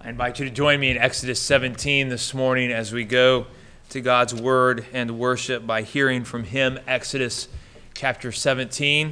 I invite you to join me in Exodus 17 this morning as we go to God's Word and worship by hearing from Him. Exodus chapter 17.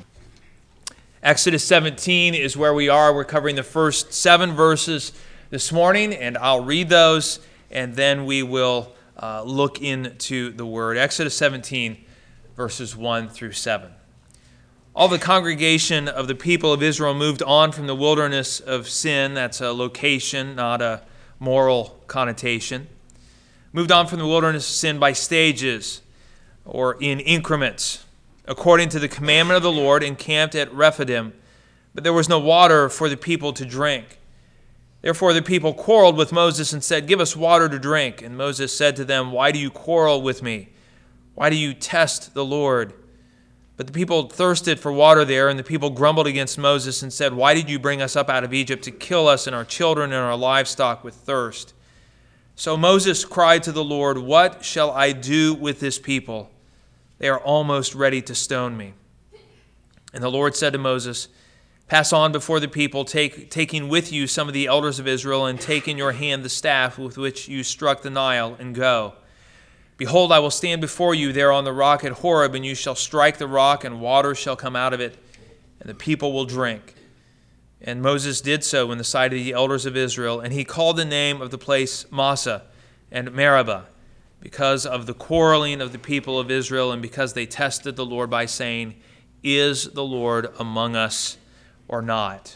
Exodus 17 is where we are. We're covering the first 7 verses this morning, and I'll read those, and then we will look into the Word. Exodus 17, verses 1 through 7. All the congregation of the people of Israel moved on from the wilderness of Sin. That's a location, not a moral connotation. Moved on from the wilderness of Sin by stages or in increments, according to the commandment of the Lord, encamped at Rephidim. But there was no water for the people to drink. Therefore the people quarreled with Moses and said, "Give us water to drink." And Moses said to them, "Why do you quarrel with me? Why do you test the Lord?" But the people thirsted for water there, and the people grumbled against Moses and said, "Why did you bring us up out of Egypt to kill us and our children and our livestock with thirst?" So Moses cried to the Lord, "What shall I do with this people? They are almost ready to stone me." And the Lord said to Moses, "Pass on before the people, taking with you some of the elders of Israel, and take in your hand the staff with which you struck the Nile, and go. Behold, I will stand before you there on the rock at Horeb, and you shall strike the rock, and water shall come out of it, and the people will drink." And Moses did so in the sight of the elders of Israel, and he called the name of the place Massah and Meribah, because of the quarreling of the people of Israel, and because they tested the Lord by saying, "Is the Lord among us or not?"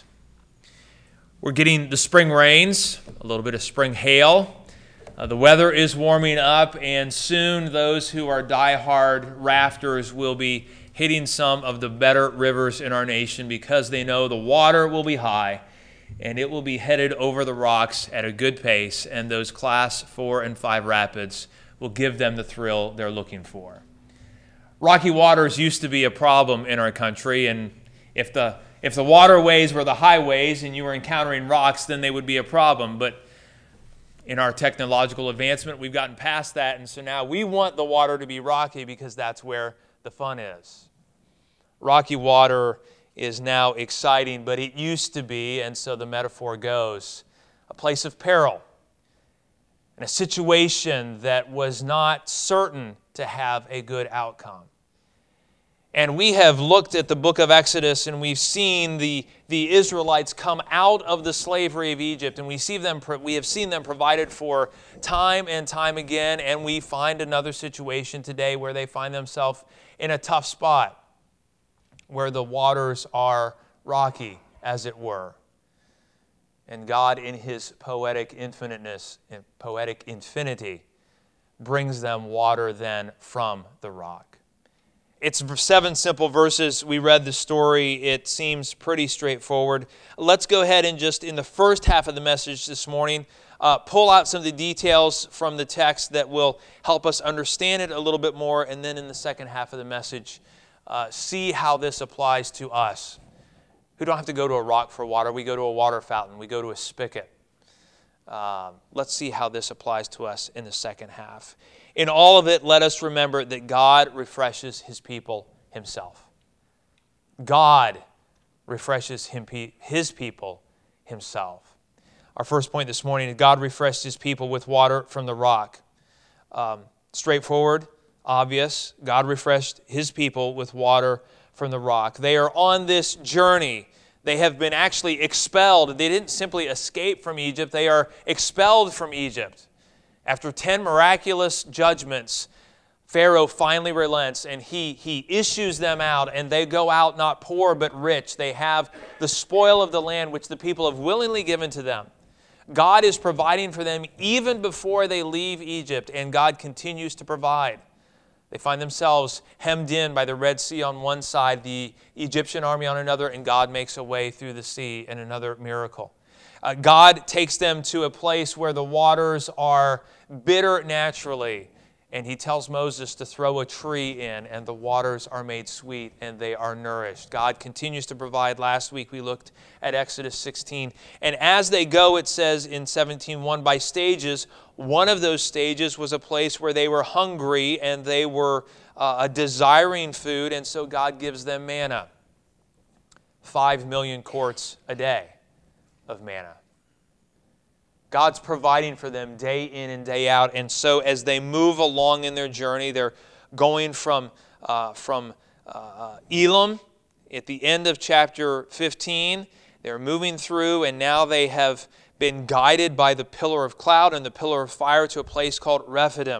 We're getting the spring rains, a little bit of spring hail. The weather is warming up, and soon those who are diehard rafters will be hitting some of the better rivers in our nation because they know the water will be high and it will be headed over the rocks at a good pace, and those class 4 and 5 rapids will give them the thrill they're looking for. Rocky waters used to be a problem in our country, and if the waterways were the highways and you were encountering rocks, then they would be a problem. But in our technological advancement, we've gotten past that, and so now we want the water to be rocky because that's where the fun is. Rocky water is now exciting, but it used to be, and so the metaphor goes, a place of peril and a situation that was not certain to have a good outcome. And we have looked at the book of Exodus, and we've seen the Israelites come out of the slavery of Egypt, and we have seen them provided for time and time again, and we find another situation today where they find themselves in a tough spot, where the waters are rocky, as it were. And God, in His poetic infiniteness and poetic infinity, brings them water then from the rock. It's 7 simple verses. We read the story. It seems pretty straightforward. Let's go ahead and just in the first half of the message this morning, pull out some of the details from the text that will help us understand it a little bit more. And then in the second half of the message, see how this applies to us, who don't have to go to a rock for water. We go to a water fountain. We go to a spigot. Let's see how this applies to us in the second half. In all of it, let us remember that God refreshes His people Himself. God refreshes His people Himself. Our first point this morning is God refreshed His people with water from the rock. Straightforward, obvious. God refreshed His people with water from the rock. They are on this journey. They have been actually expelled. They didn't simply escape from Egypt. They are expelled from Egypt. After 10 miraculous judgments, Pharaoh finally relents, and he issues them out, and they go out not poor but rich. They have the spoil of the land which the people have willingly given to them. God is providing for them even before they leave Egypt, and God continues to provide. They find themselves hemmed in by the Red Sea on one side, the Egyptian army on another, and God makes a way through the sea in another miracle. God takes them to a place where the waters are bitter naturally, and He tells Moses to throw a tree in, and the waters are made sweet, and they are nourished. God continues to provide. Last week we looked at Exodus 16, and as they go, it says in 17:1, by stages. One of those stages was a place where they were hungry, and they were desiring food, and so God gives them manna. 5 million quarts a day of manna. God's providing for them day in and day out. And so as they move along in their journey, they're going from Elim at the end of chapter 15. They're moving through, and now they have been guided by the pillar of cloud and the pillar of fire to a place called Rephidim.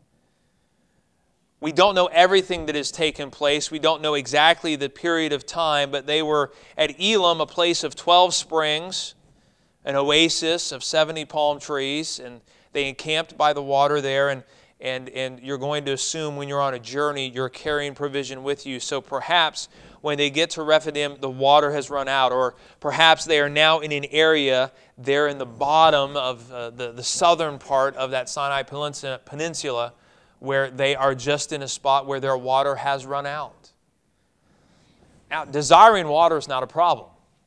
We don't know everything that has taken place. We don't know exactly the period of time, but they were at Elim, a place of 12 springs, an oasis of 70 palm trees, and they encamped by the water there, and you're going to assume when you're on a journey, you're carrying provision with you. So perhaps when they get to Rephidim, the water has run out, or perhaps they are now in an area there in the bottom of the southern part of that Sinai Peninsula, where they are just in a spot where their water has run out. Now, desiring water is not a problem.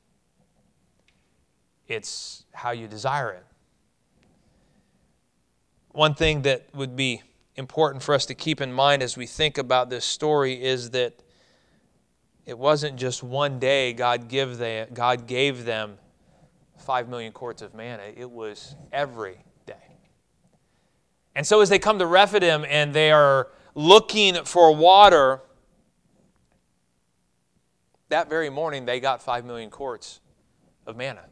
It's how you desire it. One thing that would be important for us to keep in mind as we think about this story is that it wasn't just one day God gave them 5 million quarts of manna. It was every day. And so as they come to Rephidim and they are looking for water, that very morning they got 5 million quarts of manna.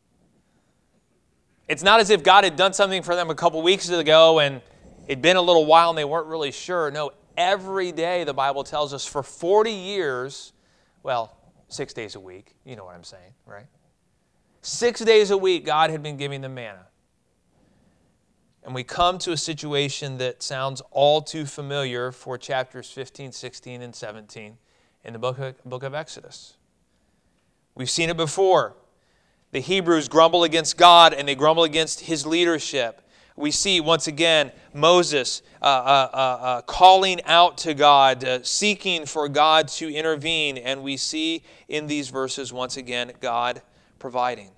It's not as if God had done something for them a couple weeks ago and it'd been a little while and they weren't really sure. No, every day the Bible tells us for 40 years, well, 6 days a week, you know what I'm saying, right? 6 days a week God had been giving them manna. And we come to a situation that sounds all too familiar for chapters 15, 16, and 17 in the book of Exodus. We've seen it before. The Hebrews grumble against God and they grumble against His leadership. We see once again Moses calling out to God, seeking for God to intervene. And we see in these verses once again God providing.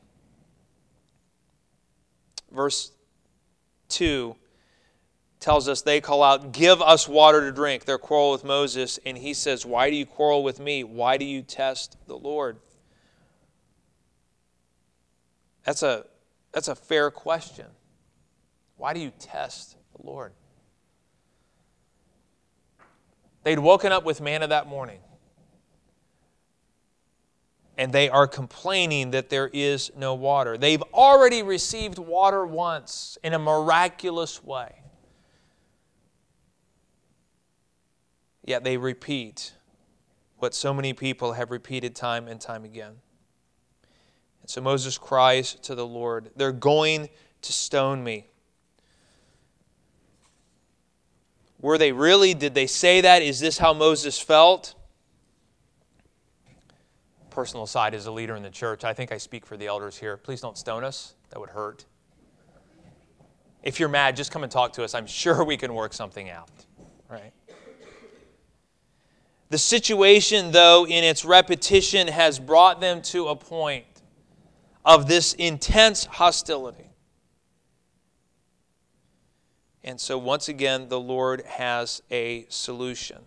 Verse 2 tells us they call out, "Give us water to drink." Their quarrel with Moses. And he says, "Why do you quarrel with me? Why do you test the Lord?" That's a fair question. Why do you test the Lord? They'd woken up with manna that morning. And they are complaining that there is no water. They've already received water once in a miraculous way. Yet they repeat what so many people have repeated time and time again. And so Moses cries to the Lord, "They're going to stone me." Were they really? Did they say that? Is this how Moses felt? Personal aside, as a leader in the church, I think I speak for the elders here. Please don't stone us. That would hurt. If you're mad, just come and talk to us. I'm sure we can work something out. Right? The situation, though, in its repetition has brought them to a point of this intense hostility. And so once again, the Lord has a solution.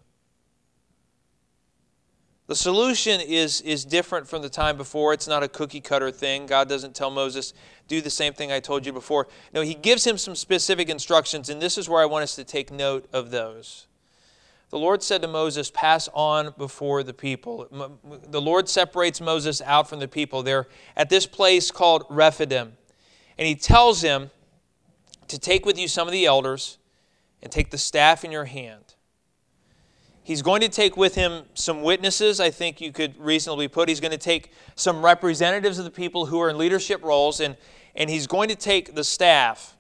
The solution is different from the time before. It's not a cookie-cutter thing. God doesn't tell Moses, do the same thing I told you before. No, He gives him some specific instructions, and this is where I want us to take note of those. The Lord said to Moses, "Pass on before the people." The Lord separates Moses out from the people. They're at this place called Rephidim. And He tells him to take with you some of the elders and take the staff in your hand. He's going to take with him some witnesses, I think you could reasonably put. He's going to take some representatives of the people who are in leadership roles, and he's going to take the staff.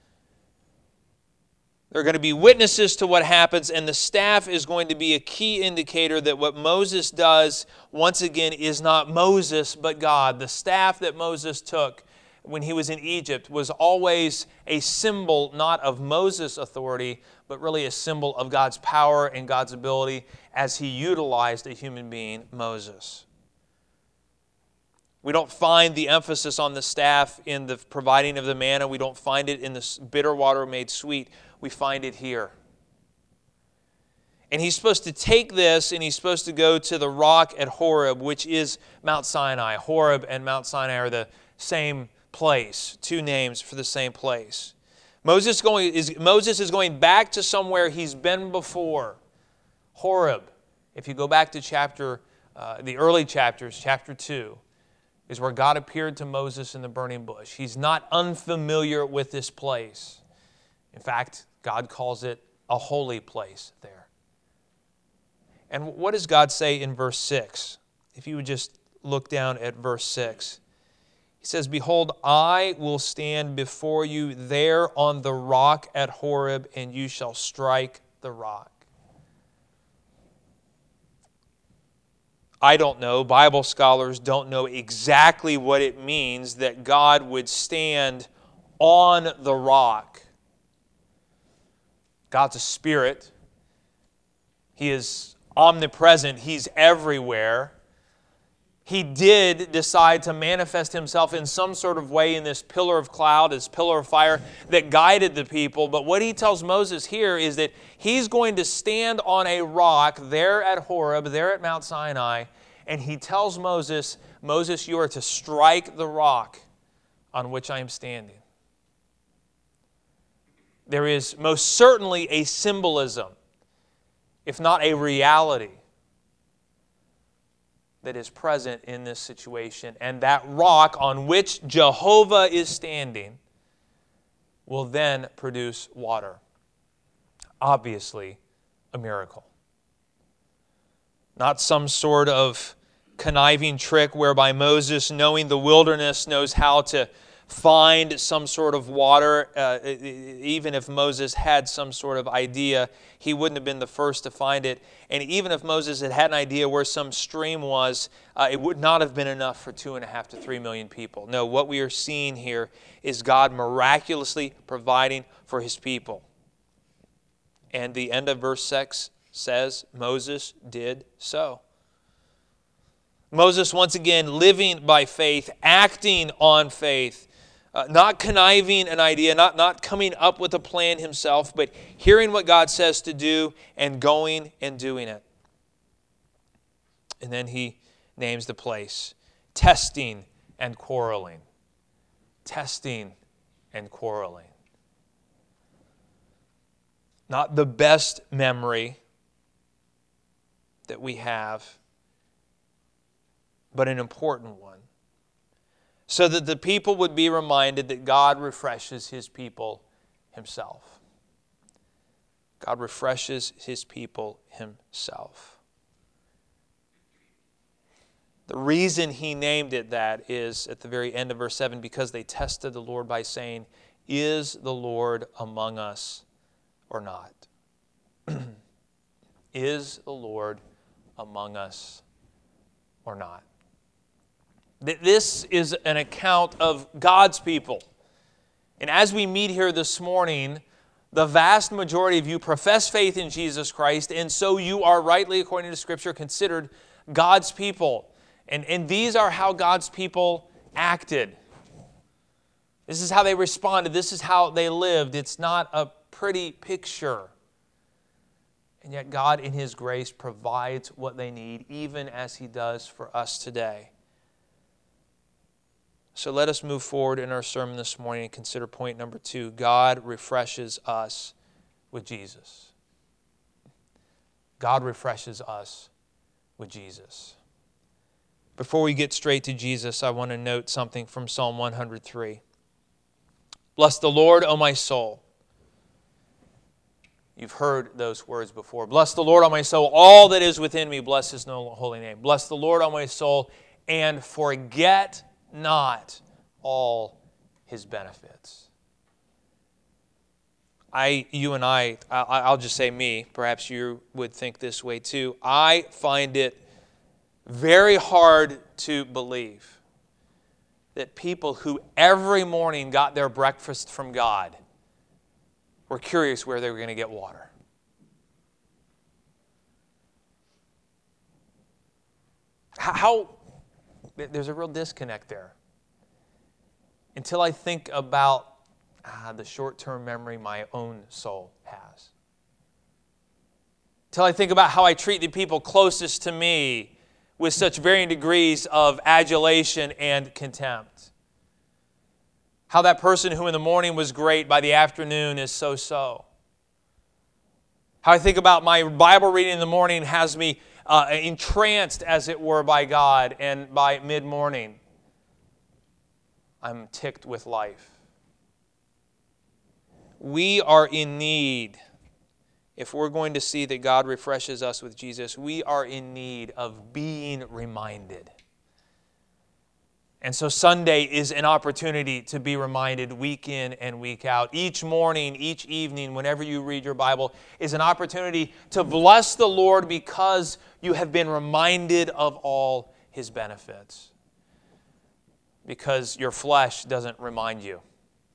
They're going to be witnesses to what happens, and the staff is going to be a key indicator that what Moses does, once again, is not Moses, but God. The staff that Moses took when he was in Egypt was always a symbol not of Moses' authority, but really a symbol of God's power and God's ability as He utilized a human being, Moses. We don't find the emphasis on the staff in the providing of the manna. We don't find it in the bitter water made sweet. We find it here. And he's supposed to take this and he's supposed to go to the rock at Horeb, which is Mount Sinai. Horeb and Mount Sinai are the same place. Two names for the same place. Moses is going back to somewhere he's been before. Horeb. If you go back to the early chapters, chapter 2, is where God appeared to Moses in the burning bush. He's not unfamiliar with this place. In fact, God calls it a holy place there. And what does God say in verse 6? If you would just look down at verse 6. He says, "Behold, I will stand before you there on the rock at Horeb, and you shall strike the rock." I don't know, Bible scholars don't know exactly what it means that God would stand on the rock. God's a spirit. He is omnipresent. He's everywhere. He did decide to manifest himself in some sort of way in this pillar of cloud, this pillar of fire that guided the people. But what he tells Moses here is that he's going to stand on a rock there at Horeb, there at Mount Sinai, and he tells Moses, "Moses, you are to strike the rock on which I am standing." There is most certainly a symbolism, if not a reality, that is present in this situation. And that rock on which Jehovah is standing will then produce water. Obviously, a miracle. Not some sort of conniving trick whereby Moses, knowing the wilderness, knows how to find some sort of water. Even if Moses had some sort of idea, he wouldn't have been the first to find it. And even if Moses had an idea where some stream was, it would not have been enough for 2.5 to 3 million people. No, what we are seeing here is God miraculously providing for his people. And the end of verse 6 says, Moses did so. Moses, once again, living by faith, acting on faith, not conniving an idea, not coming up with a plan himself, but hearing what God says to do and going and doing it. And then he names the place, testing and quarreling. Testing and quarreling. Not the best memory that we have, but an important one. So that the people would be reminded that God refreshes his people himself. God refreshes his people himself. The reason he named it that is at the very end of verse 7, because they tested the Lord by saying, "Is the Lord among us or not?" Is the Lord among us or not? This is an account of God's people. And as we meet here this morning, the vast majority of you profess faith in Jesus Christ, and so you are rightly, according to Scripture, considered God's people. And these are how God's people acted. This is how they responded. This is how they lived. It's not a pretty picture. And yet God, in his grace, provides what they need, even as he does for us today. So let us move forward in our sermon this morning and consider point number 2. God refreshes us with Jesus. God refreshes us with Jesus. Before we get straight to Jesus, I want to note something from Psalm 103. Bless the Lord, O my soul. You've heard those words before. Bless the Lord, O my soul. All that is within me, bless his holy name. Bless the Lord, O my soul, and forget not all his benefits. I'll just say me, perhaps you would think this way too. I find it very hard to believe that people who every morning got their breakfast from God were curious where they were going to get water. There's a real disconnect there. Until I think about the short-term memory my own soul has. Until I think about how I treat the people closest to me with such varying degrees of adulation and contempt. How that person who in the morning was great by the afternoon is so-so. How I think about my Bible reading in the morning has me entranced, as it were, by God, and by mid-morning, I'm ticked with life. We are in need, if we're going to see that God refreshes us with Jesus, we are in need of being reminded. And so Sunday is an opportunity to be reminded week in and week out. Each morning, each evening, whenever you read your Bible, is an opportunity to bless the Lord because you have been reminded of all His benefits. Because your flesh doesn't remind you.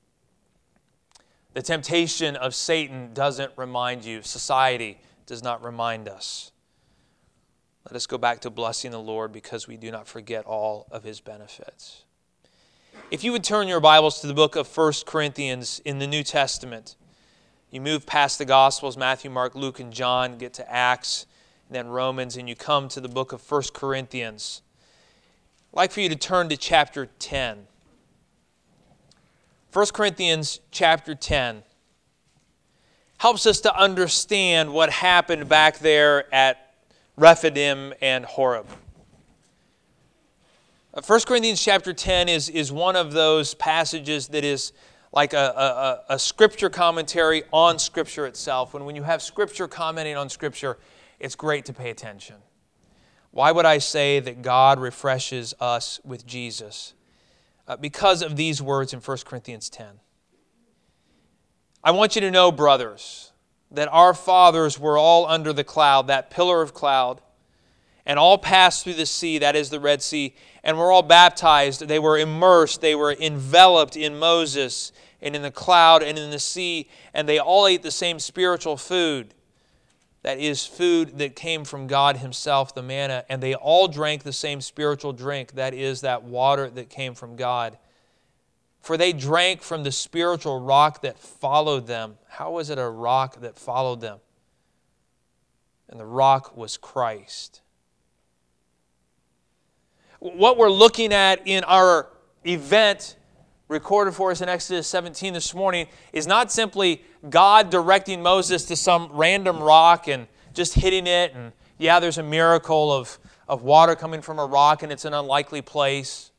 The temptation of Satan doesn't remind you. Society does not remind us. Let us go back to blessing the Lord because we do not forget all of His benefits. If you would turn your Bibles to the book of 1 Corinthians in the New Testament, you move past the Gospels, Matthew, Mark, Luke, and John, get to Acts, and then Romans, and you come to the book of 1 Corinthians. I'd like for you to turn to chapter 10. 1 Corinthians chapter 10 helps us to understand what happened back there at Rephidim and Horeb. 1 Corinthians chapter 10 is one of those passages that is like a Scripture commentary on Scripture itself. When you have Scripture commenting on Scripture, it's great to pay attention. Why would I say that God refreshes us with Jesus? Because of these words in 1 Corinthians 10. I want you to know, brothers, that our fathers were all under the cloud, that pillar of cloud, and all passed through the sea, that is the Red Sea, and were all baptized. They were immersed, they were enveloped in Moses and in the cloud and in the sea, and they all ate the same spiritual food, that is food that came from God Himself, the manna, and they all drank the same spiritual drink, that is that water that came from God. For they drank from the spiritual rock that followed them. How was it a rock that followed them? And the rock was Christ. What we're looking at in our event recorded for us in Exodus 17 this morning is not simply God directing Moses to some random rock and just hitting it. And yeah, there's a miracle of water coming from a rock and it's an unlikely place.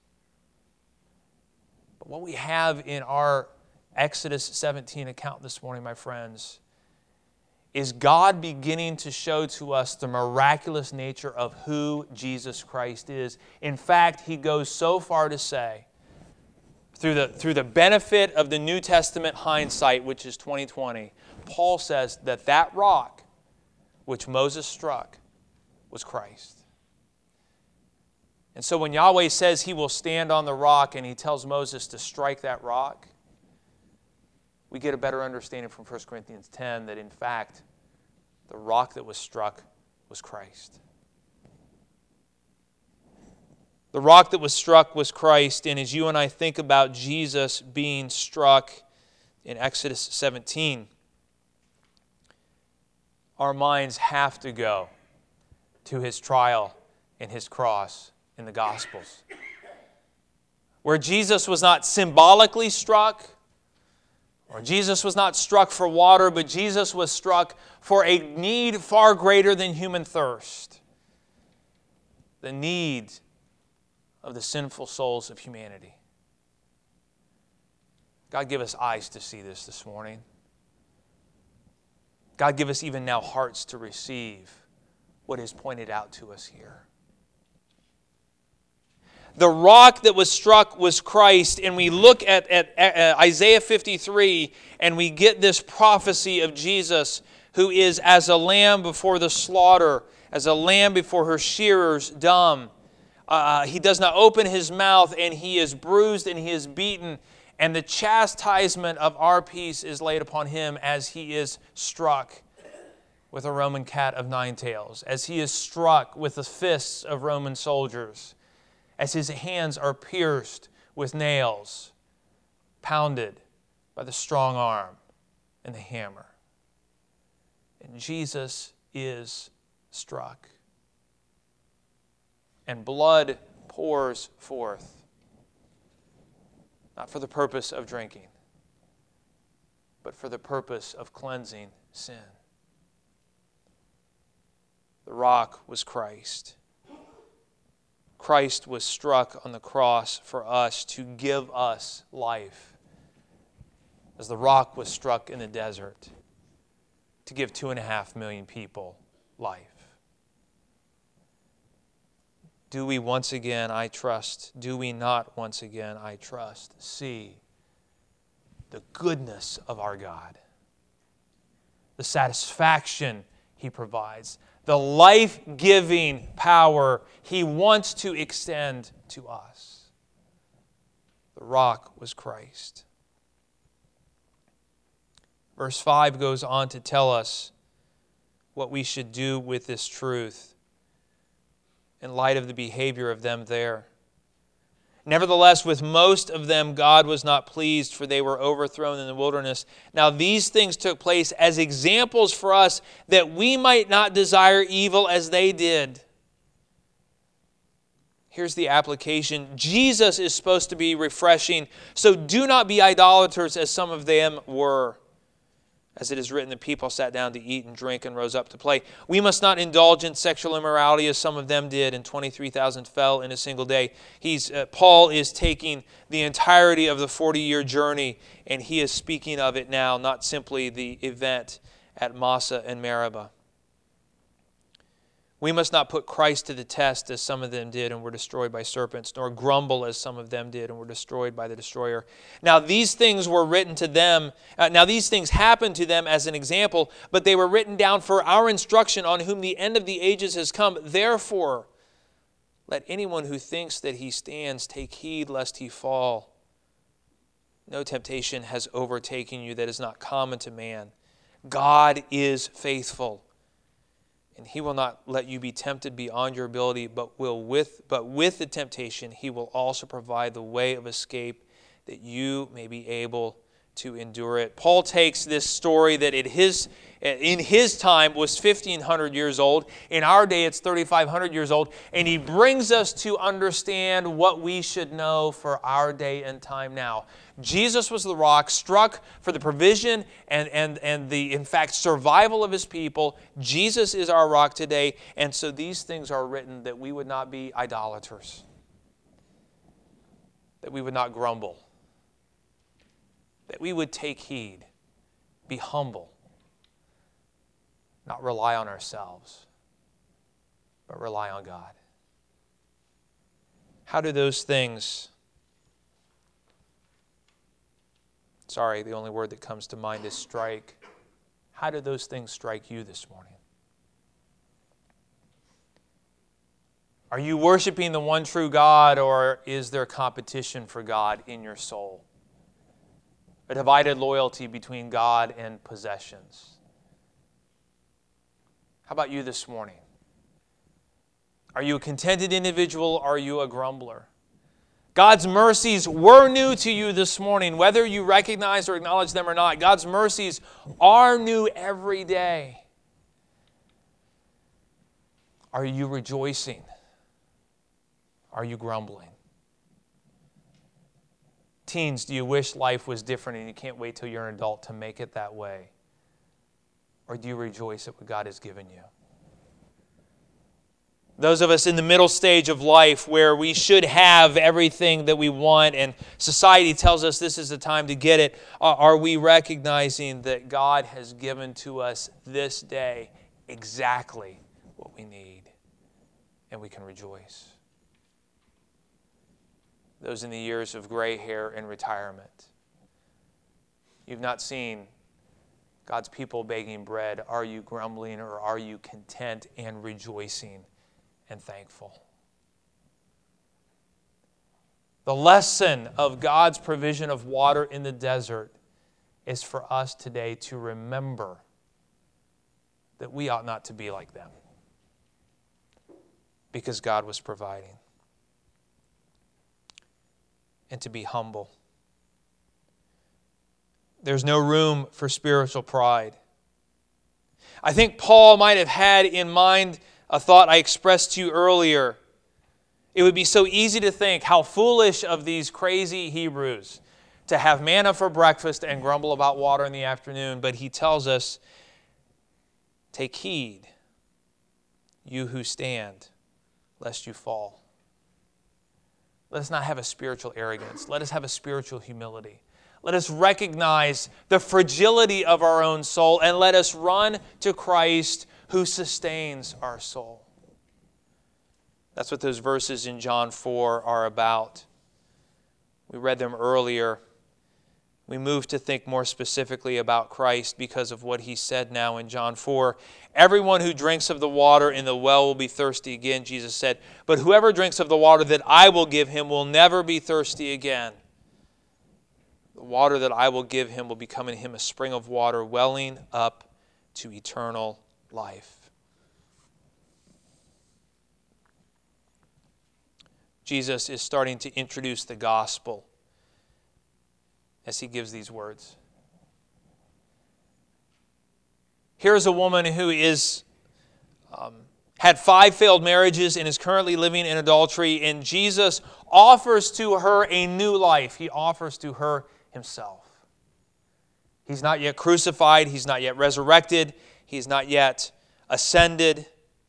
But what we have in our Exodus 17 account this morning, my friends, is God beginning to show to us the miraculous nature of who Jesus Christ is. In fact, He goes so far to say, through the benefit of the New Testament hindsight, which is 2020, Paul says that rock which Moses struck was Christ. And so when Yahweh says He will stand on the rock and He tells Moses to strike that rock, we get a better understanding from 1 Corinthians 10 that in fact the rock that was struck was Christ. The rock that was struck was Christ, and as you and I think about Jesus being struck in Exodus 17, our minds have to go to His trial and His cross in the Gospels, where Jesus was not symbolically struck, or Jesus was not struck for water, but Jesus was struck for a need far greater than human thirst, the need of the sinful souls of humanity. God, give us eyes to see this morning. God, give us even now hearts to receive what is pointed out to us here. The rock that was struck was Christ, and we look at Isaiah 53, and we get this prophecy of Jesus, who is as a lamb before the slaughter, as a lamb before her shearers, dumb. He does not open His mouth, and He is bruised and He is beaten, and the chastisement of our peace is laid upon Him as He is struck with a Roman cat of 9 tails, as He is struck with the fists of Roman soldiers, as His hands are pierced with nails, pounded by the strong arm and the hammer. And Jesus is struck. And blood pours forth. not for the purpose of drinking, but for the purpose of cleansing sin. The rock was Christ. Christ was struck on the cross for us to give us life, as the rock was struck in the desert to give 2.5 million people life. Do we once again, I trust, do we not once again, I trust, see the goodness of our God, the satisfaction He provides, the life-giving power He wants to extend to us? The rock was Christ. Verse 5 goes on to tell us what we should do with this truth in light of the behavior of them there. Nevertheless, with most of them God was not pleased, for they were overthrown in the wilderness. Now these things took place as examples for us, that we might not desire evil as they did. Here's the application. Jesus is supposed to be refreshing, so do not be idolaters as some of them were. As it is written, the people sat down to eat and drink and rose up to play. We must not indulge in sexual immorality as some of them did, and 23,000 fell in a single day. Paul is taking the entirety of the 40-year journey, and he is speaking of it now, not simply the event at Massa and Meribah. We must not put Christ to the test as some of them did and were destroyed by serpents, nor grumble as some of them did and were destroyed by the destroyer. Now these things were written to them. Now these things happened to them as an example, but they were written down for our instruction, on whom the end of the ages has come. Therefore, let anyone who thinks that he stands take heed lest he fall. No temptation has overtaken you that is not common to man. God is faithful, and He will not let you be tempted beyond your ability, but with the temptation He will also provide the way of escape, that you may be able to endure it. Paul takes this story that in his time was 1,500 years old. In our day it's 3,500 years old. And he brings us to understand what we should know for our day and time now. Jesus was the rock struck for the provision and the, in fact, survival of His people. Jesus is our rock today. And so these things are written that we would not be idolaters, that we would not grumble, that we would take heed, be humble, not rely on ourselves, but rely on God. How do those things, the only word that comes to mind is strike. How do those things strike you this morning? Are you worshiping the one true God, or is there competition for God in your soul? A divided loyalty between God and possessions. How about you this morning? Are you a contented individual, or are you a grumbler? God's mercies were new to you this morning, whether you recognize or acknowledge them or not. God's mercies are new every day. Are you rejoicing? Are you grumbling? Teens, do you wish life was different and you can't wait till you're an adult to make it that way? Or do you rejoice at what God has given you? Those of us in the middle stage of life where we should have everything that we want and society tells us this is the time to get it, are we recognizing that God has given to us this day exactly what we need and we can rejoice? Those in the years of gray hair and retirement. You've not seen God's people begging bread. Are you grumbling, or are you content and rejoicing and thankful? The lesson of God's provision of water in the desert is for us today to remember that we ought not to be like them, because God was providing. And to be humble. There's no room for spiritual pride. I think Paul might have had in mind a thought I expressed to you earlier. It would be so easy to think how foolish of these crazy Hebrews. to have manna for breakfast and grumble about water in the afternoon, but he tells us, take heed, you who stand, lest you fall. Let us not have a spiritual arrogance. Let us have a spiritual humility. Let us recognize the fragility of our own soul, and let us run to Christ who sustains our soul. That's what those verses in John 4 are about. We read them earlier. We move to think more specifically about Christ because of what he said now in John 4. Everyone who drinks of the water in the well will be thirsty again, Jesus said. But whoever drinks of the water that I will give him will never be thirsty again. The water that I will give him will become in him a spring of water welling up to eternal life. Jesus is starting to introduce the gospel as he gives these words. Here's a woman who had 5 failed marriages and is currently living in adultery, and Jesus offers to her a new life. He offers to her himself. He's not yet crucified. He's not yet resurrected. He's not yet ascended.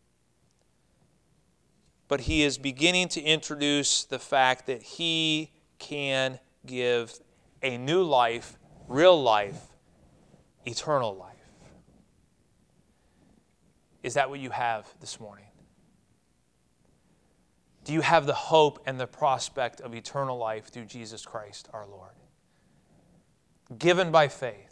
But he is beginning to introduce the fact that he can give a new life, real life, eternal life. Is that what you have this morning? Do you have the hope and the prospect of eternal life through Jesus Christ our Lord? Given by faith.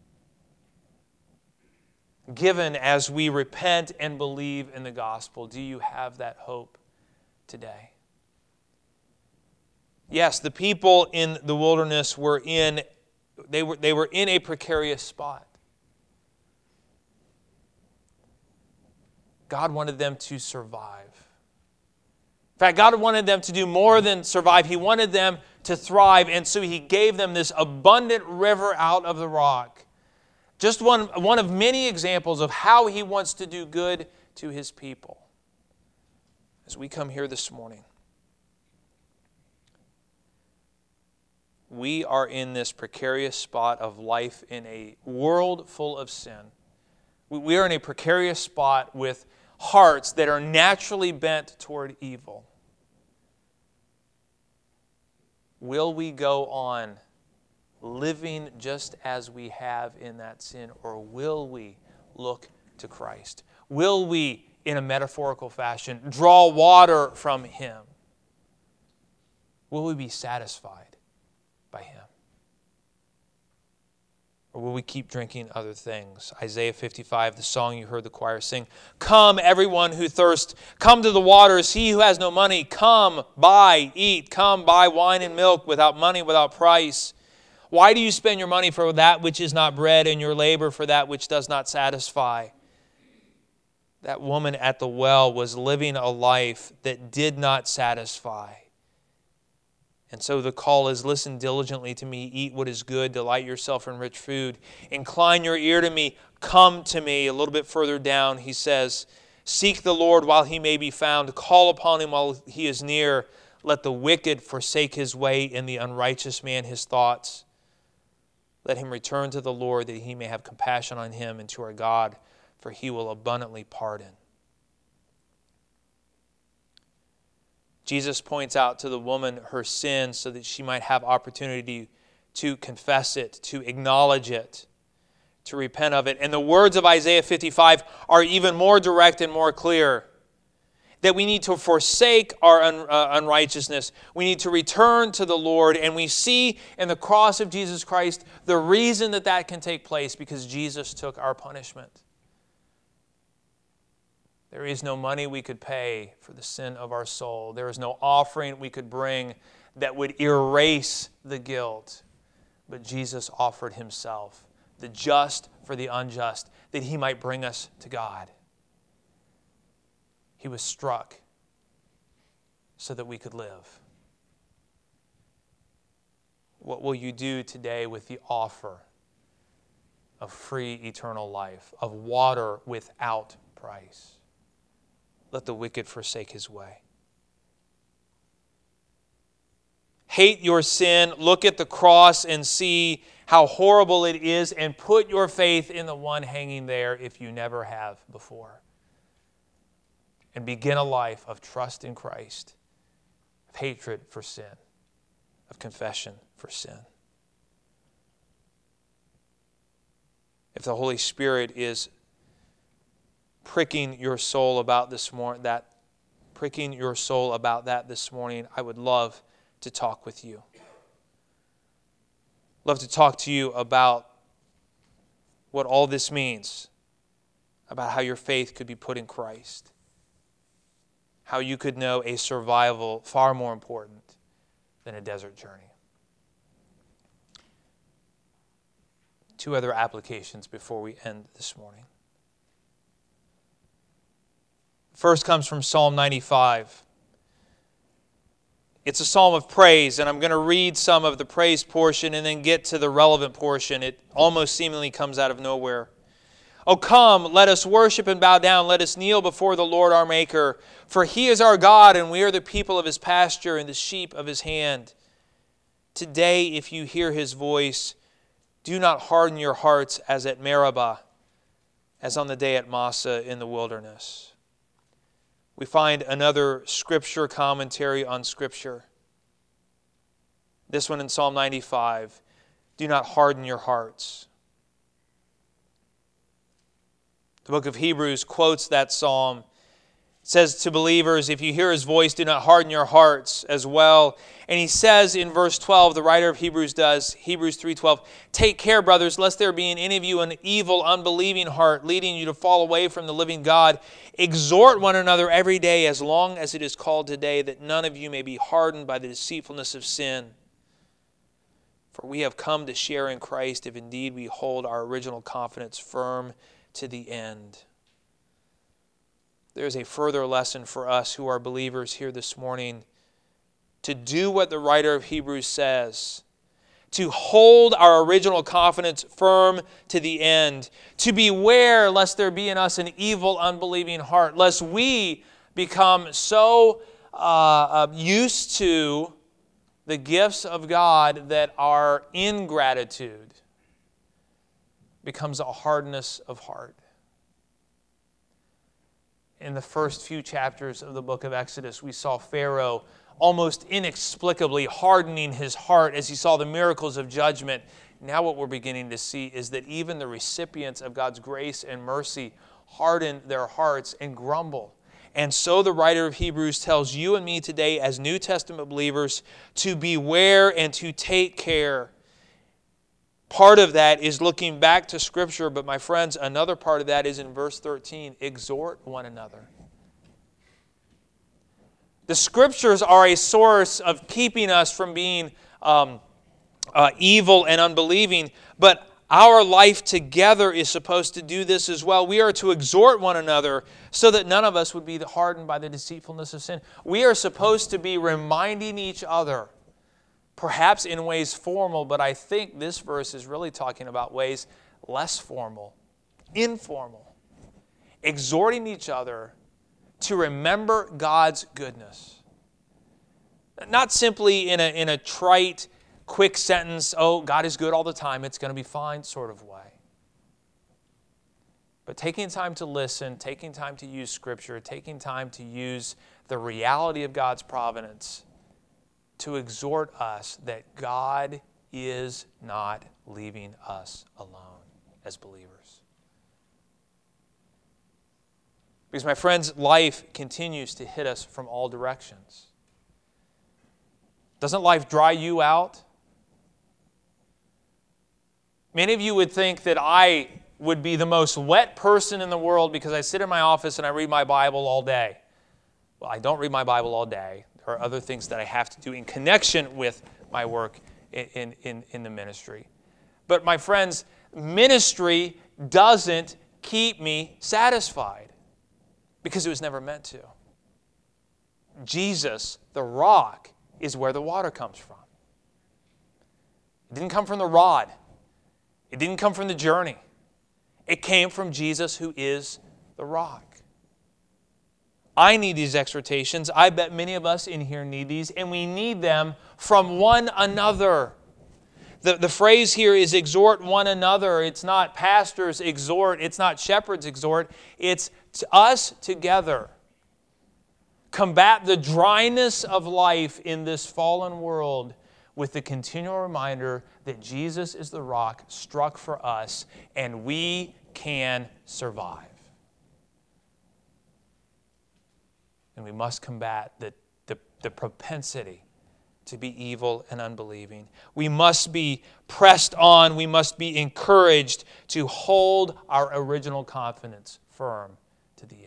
Given as we repent and believe in the gospel. Do you have that hope today? Yes, the people in the wilderness were in a precarious spot. God wanted them to survive. In fact, God wanted them to do more than survive. He wanted them to thrive, and so he gave them this abundant river out of the rock. Just one of many examples of how he wants to do good to his people. As we come here this morning, we are in this precarious spot of life in a world full of sin. We are in a precarious spot with hearts that are naturally bent toward evil. Will we go on living just as we have in that sin, or will we look to Christ? Will we, in a metaphorical fashion, draw water from him? Will we be satisfied by him? Or will we keep drinking other things? Isaiah 55, the song you heard the choir sing. Come, everyone who thirsts, come to the waters. He who has no money, come, buy, eat. Come, buy wine and milk without money, without price. Why do you spend your money for that which is not bread, and your labor for that which does not satisfy? That woman at the well was living a life that did not satisfy. And so the call is, listen diligently to me, eat what is good, delight yourself in rich food. Incline your ear to me, come to me. A little bit further down he says, seek the Lord while he may be found, call upon him while he is near. Let the wicked forsake his way, and the unrighteous man his thoughts. Let him return to the Lord, that he may have compassion on him, and to our God, for he will abundantly pardon. Jesus points out to the woman her sin so that she might have opportunity to confess it, to acknowledge it, to repent of it. And the words of Isaiah 55 are even more direct and more clear. That we need to forsake our unrighteousness. We need to return to the Lord. And we see in the cross of Jesus Christ the reason that that can take place, because Jesus took our punishment. There is no money we could pay for the sin of our soul. There is no offering we could bring that would erase the guilt. But Jesus offered himself, the just for the unjust, that he might bring us to God. He was struck so that we could live. What will you do today with the offer of free eternal life, of water without price? Let the wicked forsake his way. hate your sin, look at the cross and see how horrible it is, and put your faith in the one hanging there if you never have before. And begin a life of trust in Christ, of hatred for sin, of confession for sin. If the Holy Spirit is pricking your soul about this morning, I would love to talk with you. Love to talk to you about what all this means, about how your faith could be put in Christ, how you could know a survival far more important than a desert journey. Two other applications before we end this morning. First comes from Psalm 95. It's a psalm of praise, and I'm going to read some of the praise portion and then get to the relevant portion. It almost seemingly comes out of nowhere. Oh, come, let us worship and bow down. Let us kneel before the Lord our Maker. For He is our God, and we are the people of His pasture and the sheep of His hand. Today, if you hear His voice, do not harden your hearts as at Meribah, as on the day at Massah in the wilderness. We find another Scripture commentary on Scripture. This one in Psalm 95. Do not harden your hearts. The book of Hebrews quotes that psalm. It says to believers, if you hear His voice, do not harden your hearts as well. And he says in verse 12, the writer of Hebrews does, Hebrews 3:12, take care, brothers, lest there be in any of you an evil, unbelieving heart, leading you to fall away from the living God. Exhort one another every day, as long as it is called today, that none of you may be hardened by the deceitfulness of sin. For we have come to share in Christ, if indeed we hold our original confidence firm to the end. There's a further lesson for us who are believers here this morning, to do what the writer of Hebrews says, to hold our original confidence firm to the end, to beware lest there be in us an evil, unbelieving heart, lest we become so used to the gifts of God that our ingratitude becomes a hardness of heart. In the first few chapters of the book of Exodus, we saw Pharaoh almost inexplicably hardening his heart as he saw the miracles of judgment. Now what we're beginning to see is that even the recipients of God's grace and mercy harden their hearts and grumble. And so the writer of Hebrews tells you and me today as New Testament believers to beware and to take care. Part of that is looking back to Scripture, but my friends, another part of that is in verse 13, exhort one another. The Scriptures are a source of keeping us from being evil and unbelieving, but our life together is supposed to do this as well. We are to exhort one another so that none of us would be hardened by the deceitfulness of sin. We are supposed to be reminding each other, perhaps in ways formal, but I think this verse is really talking about ways less formal, informal, exhorting each other to remember God's goodness. Not simply in a trite, quick sentence, oh, God is good all the time, it's going to be fine sort of way. But taking time to listen, taking time to use Scripture, taking time to use the reality of God's providence to exhort us that God is not leaving us alone as believers. Because, my friends, life continues to hit us from all directions. Doesn't life dry you out? Many of you would think that I would be the most wet person in the world because I sit in my office and I read my Bible all day. Well, I don't read my Bible all day. There are other things that I have to do in connection with my work in the ministry. But my friends, ministry doesn't keep me satisfied because it was never meant to. Jesus, the rock, is where the water comes from. It didn't come from the rod. It didn't come from the journey. It came from Jesus, who is the rock. I need these exhortations. I bet many of us in here need these, and we need them from one another. The phrase here is exhort one another. It's not pastors exhort. It's not shepherds exhort. It's us together. Combat the dryness of life in this fallen world with the continual reminder that Jesus is the rock struck for us, and we can survive. And we must combat the propensity to be evil and unbelieving. We must be pressed on. We must be encouraged to hold our original confidence firm to the end.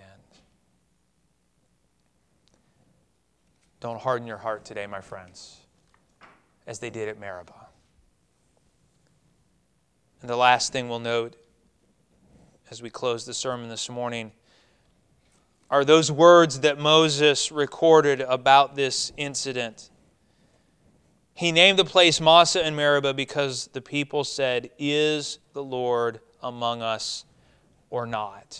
Don't harden your heart today, my friends, as they did at Meribah. And the last thing we'll note as we close the sermon this morning are those words that Moses recorded about this incident. He named the place Massah and Meribah because the people said, "Is the Lord among us or not?"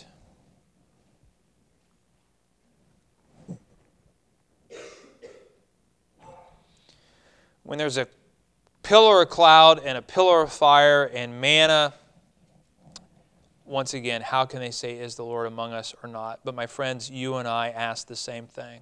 When there's a pillar of cloud and a pillar of fire and manna, once again, how can they say, "Is the Lord among us or not?" But my friends, you and I ask the same thing.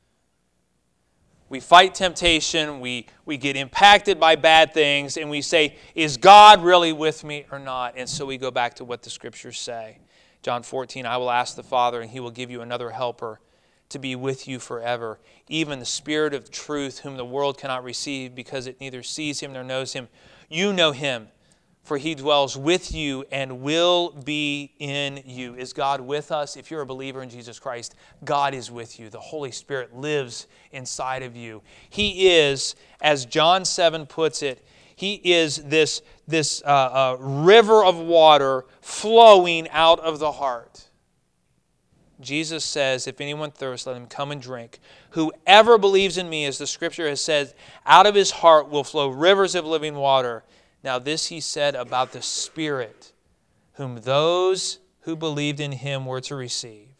We fight temptation, we get impacted by bad things, and we say, "Is God really with me or not?" And so we go back to what the Scriptures say. John 14, "I will ask the Father, and He will give you another helper to be with you forever, even the Spirit of truth, whom the world cannot receive because it neither sees Him nor knows Him. You know Him, for He dwells with you and will be in you." Is God with us? If you're a believer in Jesus Christ, God is with you. The Holy Spirit lives inside of you. He is, as John 7 puts it, He is this river of water flowing out of the heart. Jesus says, "If anyone thirsts, let him come and drink. Whoever believes in me," as the Scripture has said, "out of his heart will flow rivers of living water." Now this He said about the Spirit, whom those who believed in Him were to receive.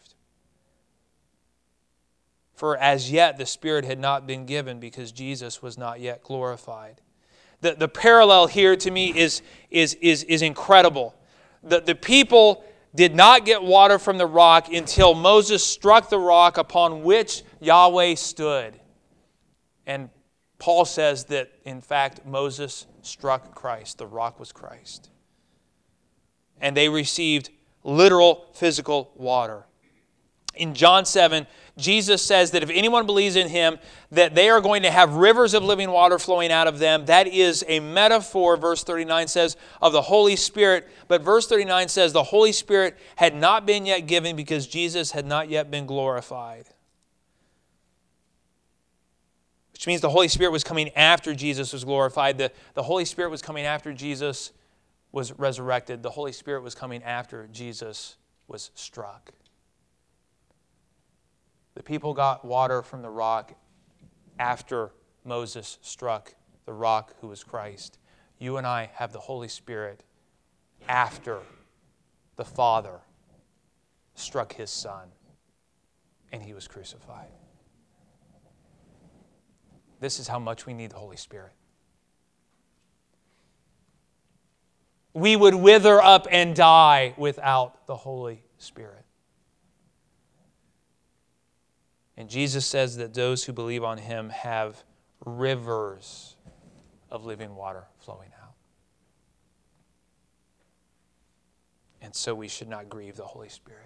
For as yet the Spirit had not been given because Jesus was not yet glorified. The parallel here to me is incredible. The people did not get water from the rock until Moses struck the rock upon which Yahweh stood. And Paul says that, in fact, Moses struck Christ. The rock was Christ. And they received literal physical water. In John 7, Jesus says that if anyone believes in Him, that they are going to have rivers of living water flowing out of them. That is a metaphor, verse 39 says, of the Holy Spirit. But verse 39 says the Holy Spirit had not been yet given because Jesus had not yet been glorified. Which means the Holy Spirit was coming after Jesus was glorified. The Holy Spirit was coming after Jesus was resurrected. The Holy Spirit was coming after Jesus was struck. The people got water from the rock after Moses struck the rock who was Christ. You and I have the Holy Spirit after the Father struck His Son and He was crucified. This is how much we need the Holy Spirit. We would wither up and die without the Holy Spirit. And Jesus says that those who believe on Him have rivers of living water flowing out. And so we should not grieve the Holy Spirit.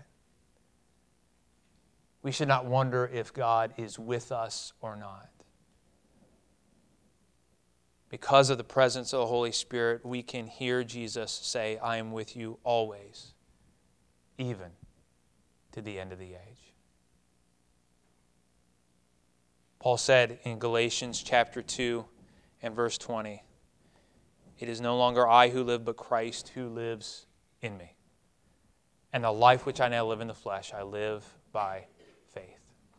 We should not wonder if God is with us or not. Because of the presence of the Holy Spirit, we can hear Jesus say, "I am with you always, even to the end of the age." Paul said in Galatians chapter 2 and verse 20, "It is no longer I who live, but Christ who lives in me. And the life which I now live in the flesh, I live by faith."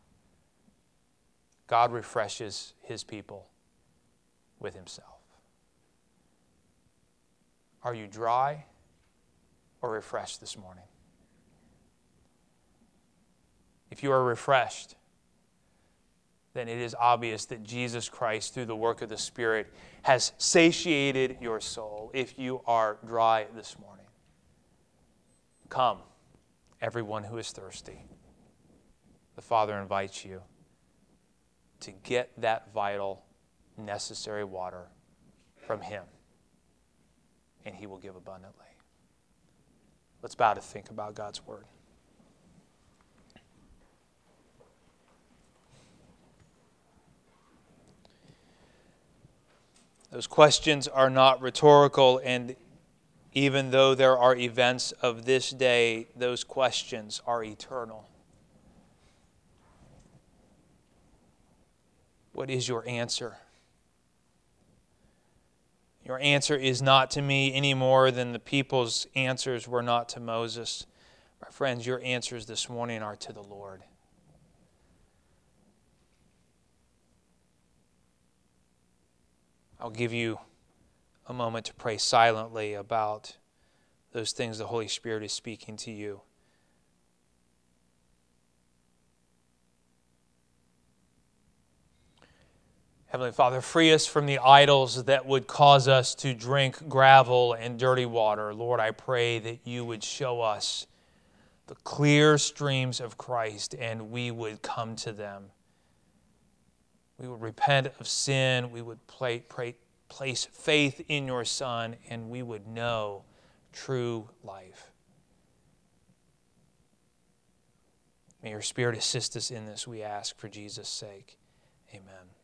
God refreshes His people with Himself. Are you dry or refreshed this morning? If you are refreshed, then it is obvious that Jesus Christ, through the work of the Spirit, has satiated your soul. If you are dry this morning, come, everyone who is thirsty. The Father invites you to get that vital, necessary water from Him, and He will give abundantly. Let's bow to think about God's Word. Those questions are not rhetorical, and even though there are events of this day, those questions are eternal. What is your answer? Your answer is not to me any more than the people's answers were not to Moses. My friends, your answers this morning are to the Lord. I'll give you a moment to pray silently about those things the Holy Spirit is speaking to you. Heavenly Father, free us from the idols that would cause us to drink gravel and dirty water. Lord, I pray that you would show us the clear streams of Christ and we would come to them. We would repent of sin, we would place faith in your Son, and we would know true life. May your Spirit assist us in this, we ask, for Jesus' sake. Amen.